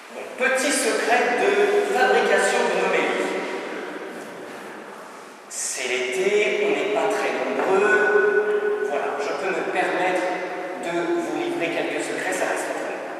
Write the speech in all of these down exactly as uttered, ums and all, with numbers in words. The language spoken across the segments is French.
Bon, petit secret de fabrication d'une homélie. C'est l'été, on n'est pas très nombreux. Voilà, je peux me permettre de vous livrer quelques secrets, ça reste entre nous.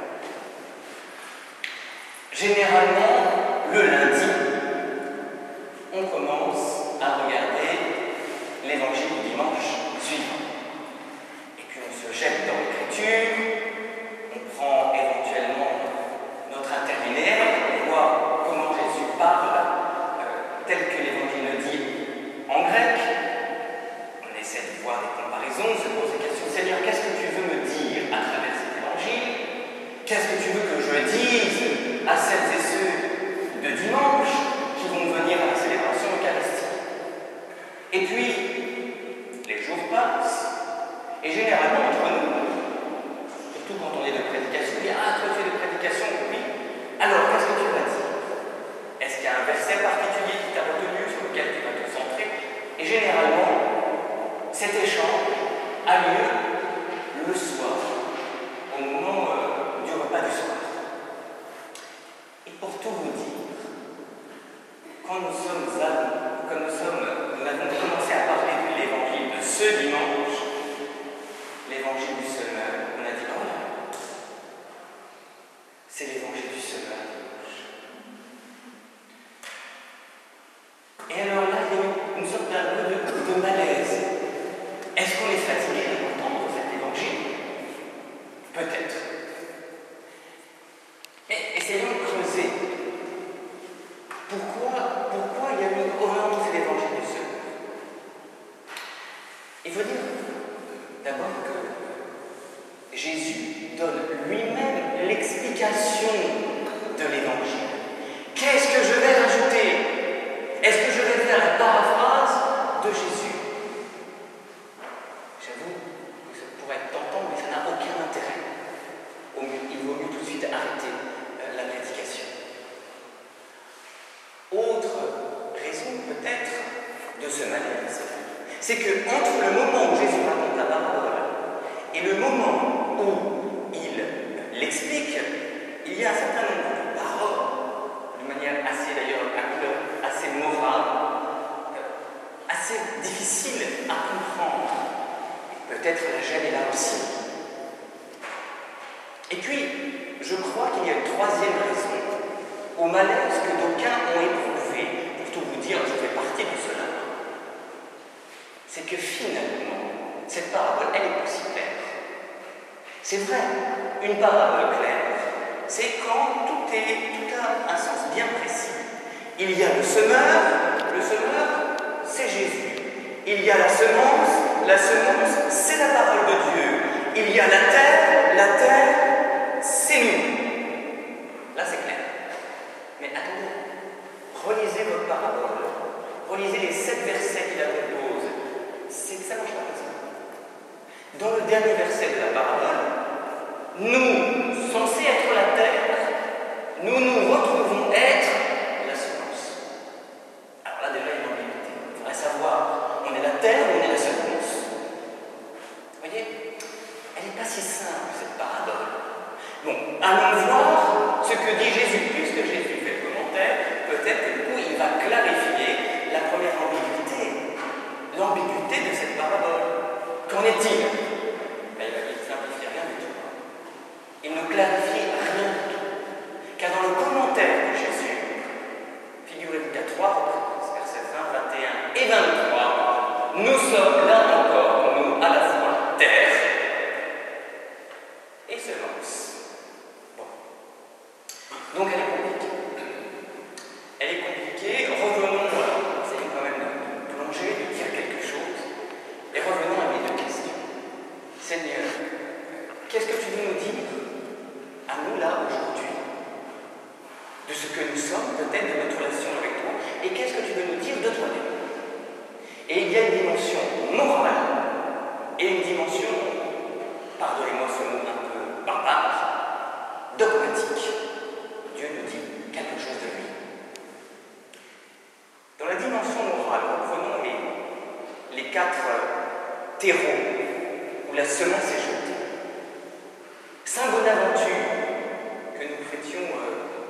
Généralement, le lundi, on commence à regarder l'évangile du dimanche suivant. Et puis on se jette dans l'écriture, on prend éventuellement notre interlinéaire pour voir comment Jésus parle, euh, tel que l'évangile le dit en grec. On essaie de voir des comparaisons, se pose des questions. Seigneur, qu'est-ce que tu veux me dire à travers cet évangile? Qu'est-ce que tu veux que je dise à celles et ceux de dimanche qui vont venir à la célébration eucharistique? Et puis, les jours passent, et généralement entre nous, surtout quand on est de prédication, on dit « Ah, toi tu es de prédication, oui. Alors, qu'est-ce que tu vas dire? Est-ce qu'il y a un verset particulier qui t'a retenu, sur lequel tu vas te centrer ?» Et généralement, cet échange a lieu le soir, au moment euh, du repas du soir. Et pour tout vous dire, quand nous sommes à, quand nous sommes, nous avons commencé à parler de l'évangile de ce dimanche, l'évangile du semeur, on a dit « Oh là, c'est l'évangile du semeur dimanche. » Et alors là, il y a une sorte d'un peu de, de malaise. Est-ce qu'on est fatigué d'entendre cet évangile? Peut-être. Mais essayons de creuser. Pourquoi, pourquoi il y a eu aujourd'hui c'est l'évangile du semeur? Il faut dire d'abord que Jésus donne lui-même l'explication de l'évangile. Qu'est-ce que je vais rajouter? Est-ce que je vais faire la paraphrase de Jésus? J'avoue que ça pourrait être tentant, mais ça n'a aucun intérêt. Au mieux, il vaut mieux tout de suite arrêter euh, la prédication. Autre raison peut-être de ce malaise, c'est que entre le moment où Jésus raconte la parole et le moment où il l'explique, il y a un certain nombre de paroles, de manière assez d'ailleurs à couleur assez morale, assez difficile à comprendre. Peut-être la gêne est là aussi. Et puis, je crois qu'il y a une troisième raison au malaise que d'aucuns ont éprouvé. Pour tout vous dire, je fais partie de cela. C'est que finalement, cette parabole, elle est pas si claire. C'est vrai, une parabole claire, c'est quand tout, est, tout a un sens bien précis. Il y a le semeur, le semeur, c'est Jésus. Il y a la semence, la semence, c'est la parole de Dieu. Il y a la terre, la terre, c'est nous. Là, c'est clair. Mais attendez, relisez votre parabole, relisez les sept versets qui la composent. C'est que ça marche pas comme ça. Dans le dernier verset de la parabole, nous, censés être la terre, nous nous retrouvons être la semence. Alors là, déjà, il y a une ambiguïté. Il faudrait savoir, on est la terre ou on est la semence? Vous voyez, elle n'est pas si simple, cette parabole. Bon, allons voir ce que dit Jésus. Puisque Jésus fait le commentaire, peut-être que du coup, il va clarifier la première ambiguïté. L'ambiguïté de cette parabole. Qu'en est-il? Ben, il ne simplifie rien du tout. Il ne clarifie rien du tout. Car dans le commentaire de Jésus, figurez-vous qu'à trois reprises, versets vingt, vingt et un et vingt-trois, nous sommes là encore, nous, à la fois terre et semence. Bon. Donc elle est compliquée. Elle est compliquée. Revenons, essayons quand même de plonger, de dire quelque chose. Et revenons à mes deux questions. Seigneur, qu'est-ce que tu veux nous dire à nous là aujourd'hui? De ce que nous sommes, peut-être de notre relation avec toi, et qu'est-ce que tu veux nous dire de toi-même? Et il y a une dimension morale et une dimension, pardonnez-moi ce mot un peu barbare, dogmatique. Dieu nous dit quelque chose de lui. Dans la dimension morale, reprenons les, les quatre terreaux où la semence est jetée. Saint Bonaventure, que nous prêtions euh,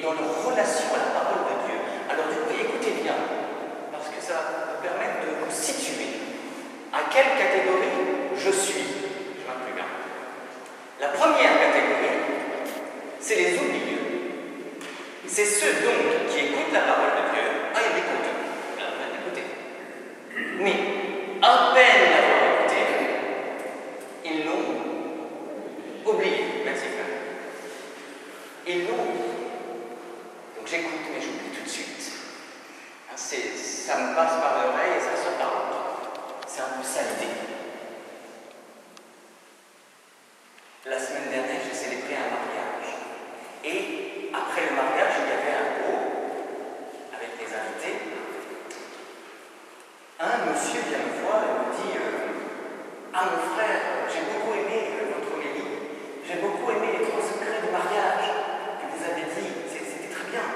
dans leur relation à la parole de Dieu. Alors du coup, écoutez bien, parce que ça va vous permettre de vous situer. À quelle catégorie je suis? Je m'inclus bien. La première catégorie, c'est les oublieux. C'est ceux donc qui écoutent la parole de Dieu. Ah, ils l'écoutent. Alors, on va l'écouter. Mais, à peine l'avoir écouté, ils l'ont oublié. Merci, frère. Ils l'ont oublié. Donc j'écoute, mais j'oublie tout de suite. Hein, ça me passe par l'oreille et ça sort par l'autre. C'est un peu ça l'idée. La semaine dernière, j'ai célébré un mariage. Et après le mariage, il y avait un pot avec les invités. Un monsieur vient me voir et me dit euh, Ah, mon frère, j'ai beaucoup aimé euh, votre homélie. J'ai beaucoup aimé les trois secrets du mariage que vous avez dit. C'était très bien.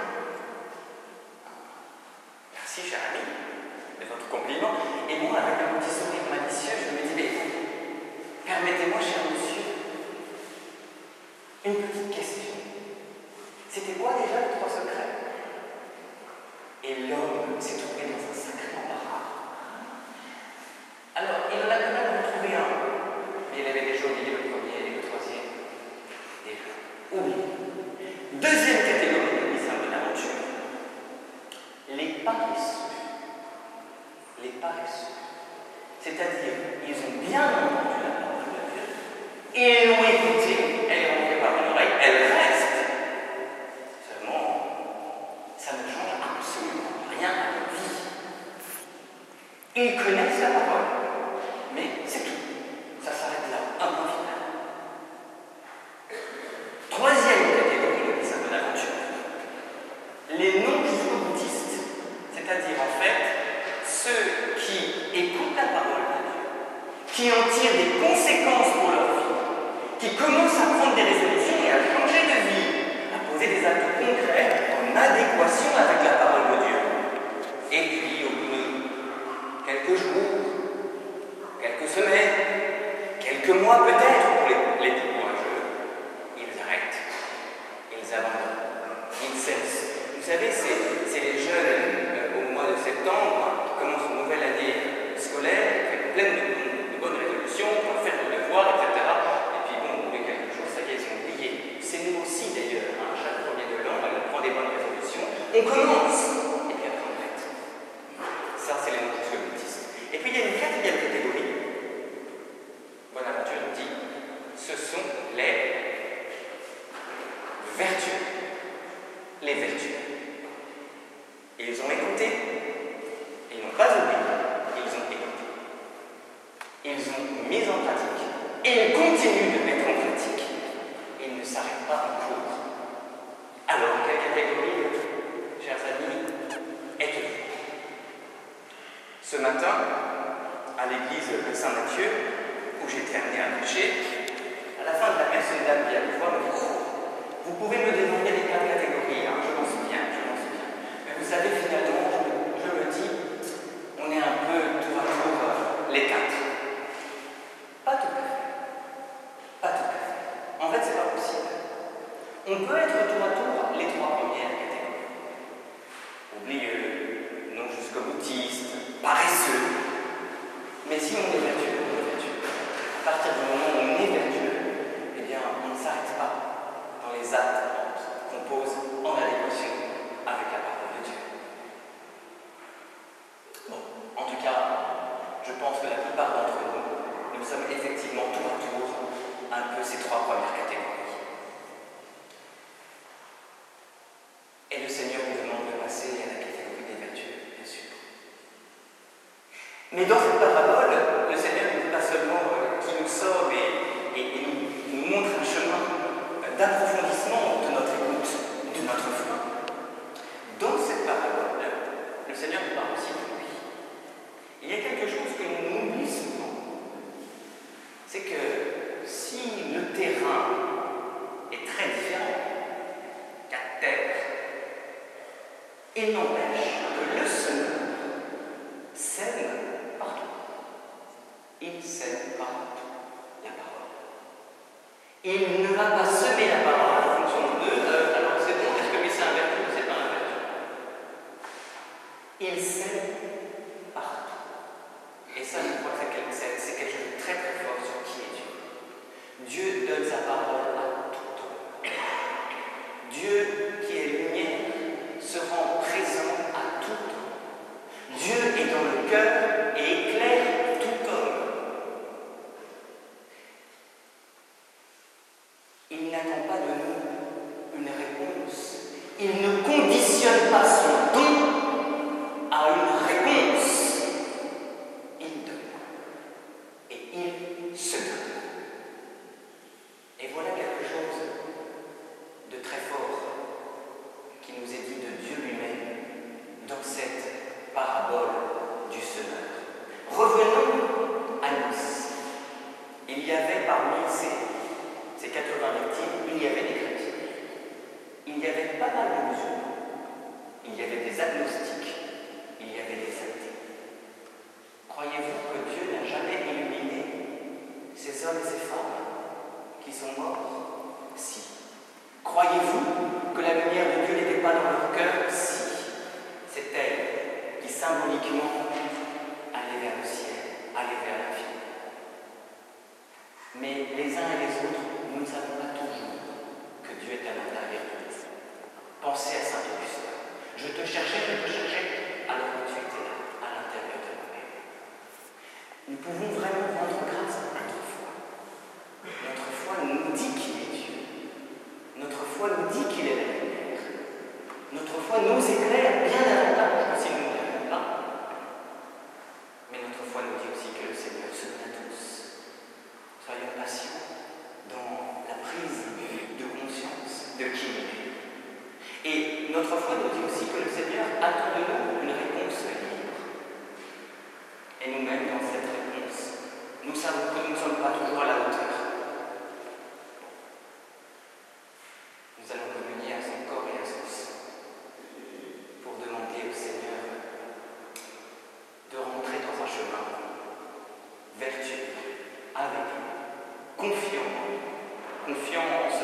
Merci, cher ami, de votre compliment. Et moi, avec un petit sourire malicieux, je me dis Mais permettez-moi, cher monsieur, une petite question. C'était quoi déjà les trois secrets? Et l'homme s'est trouvé dans un sacré embarras. Alors, il en a quand même retrouvé un, mais il avait déjà oublié le premier et le troisième. Déjà, oublié. Deuxième catégorie de mise de l'aventure, les paresseux. Les paresseux. C'est-à-dire, ils ont bien entendu la parole de Dieu, ils l'ont écoutée, elle est rentrée par une oreille, elle reste. Seulement, ça ne change absolument rien à leur vie. Ils connaissent la parole, mais c'est tout. Ça s'arrête là, un point final. Troisième catégorie de mise de l'aventure, les non-jusqu'au-boutistes, c'est-à-dire en fait ceux qui écoutent la parole de Dieu, qui en tirent des conséquences pour leur vie, qui commencent à prendre des résolutions et à changer de vie, à poser des actes concrets en adéquation avec la parole de Dieu. Et puis, au bout de quelques jours, quelques semaines, quelques mois peut-être pour les, les plus courageux, ils arrêtent, ils abandonnent, ils cessent. Vous savez, c'est les jeunes euh, au mois de septembre qui commencent une nouvelle année scolaire, pleine de, de bonnes résolutions, pour faire le devoir, et cetera. Et puis bon, au bout de quelque chose, ça y est, ils ont oublié. C'est nous aussi d'ailleurs, hein, chaque premier de l'an, on prend des bonnes résolutions, on commence, et puis après on arrête. Ça, c'est les non-jusqu'au-boutistes. Et puis il y a une quatrième catégorie, Bonaventure nous dit, ce sont les vertueux. Les vertueux. Et ils ont écouté, ils n'ont pas oublié, ils ont écouté. Ils ont mis en pratique, et ils continuent de mettre en pratique. Ils ne s'arrêtent pas en cours. Alors, quelle catégorie, chers amis, êtes-vous? Ce matin, à l'église de Saint-Mathieu, où j'étais amené à prêcher, à la fin de la messe, une dame vient me voir et me dit « Vous pouvez me demander les quatre catégories, hein, je m'en souviens, je m'en souviens. Mais vous savez, finalement, je, je me dis, on est un peu tour à tour euh, les quatre. » Pas tout à fait. Pas tout à fait. En fait, c'est pas possible. On peut être tour à tour les trois premières catégories. Oublieux, non jusqu'au-boutiste, paresseux. Mais si on est vertueux, on est vertueux. À partir du moment où on est vertueux, eh bien, on ne s'arrête pas dans les actes qu'on pose en adéquation avec la parole de Dieu. Bon, en tout cas, je pense que la plupart d'entre nous, nous sommes effectivement tour à tour un peu ces trois premières catégories. Et le Seigneur nous demande de passer à la catégorie des vertueux, bien sûr. Mais dans cette parabole, le Seigneur ne dit pas seulement euh, qui nous sauve et, et, et nous, nous montre un chemin d'approfondissement de notre écoute, de notre foi. Dans cette parabole, le Seigneur nous parle aussi de lui. Il y a quelque chose que nous oublions souvent. C'est que si le terrain est très différent, quatre terres, il n'empêche que le semeur sème partout. Il sème partout la parole. Il ne va pas semer la parole en fonction de euh, alors c'est bon, est-ce que c'est un Dieu donne sa parole à tout homme. Dieu qui est lumière se rend présent à tout homme. Dieu est dans le cœur et éclaire tout homme. Il n'attend pas de nous une réponse. Il ne conditionne pas son don à une réponse. Il donne. Et il se donne. Et voilà quelque chose de très fort qui nous est dit de Dieu lui-même dans cette parabole du semeur. Revenons à Nice. Il y avait parmi ces, ces quatre-vingts victimes, il y avait des chrétiens. Il y avait pas mal de musulmans. Il y avait des agnostiques. Il y avait des athées. Croyez-vous que Dieu n'a jamais illuminé ces hommes et ces femmes qui sont morts? Si. Croyez-vous que la lumière de Dieu n'était pas dans leur cœur? Si. C'est elle qui symboliquement allait vers le ciel, allait vers l'infini. Mais les uns et les autres, nous ne savons pas toujours que Dieu est à l'intérieur de nous. Pensez à saint Augustin. Je te cherchais, je te cherchais, alors que tu étais là, à l'intérieur de nous-mêmes. Nous pouvons vraiment rendre grâce à notre foi. Notre foi nous dit qu'il est Dieu. Notre foi nous dit qu'il est la lumière. Notre foi nous éclaire bien davantage que si nous ne l'avions pas. Mais notre foi nous dit aussi que le Seigneur se donne à tous. Soyons patients dans la prise de conscience de qui il est. Et notre foi nous dit aussi que le Seigneur attend de nous une réponse libre. Et nous-mêmes, dans cette réponse, nous savons que nous ne sommes pas toujours à la hauteur. Nous allons communier à son corps et à son sang pour demander au Seigneur de rentrer dans un chemin vertueux, avec lui, confiant, confiant en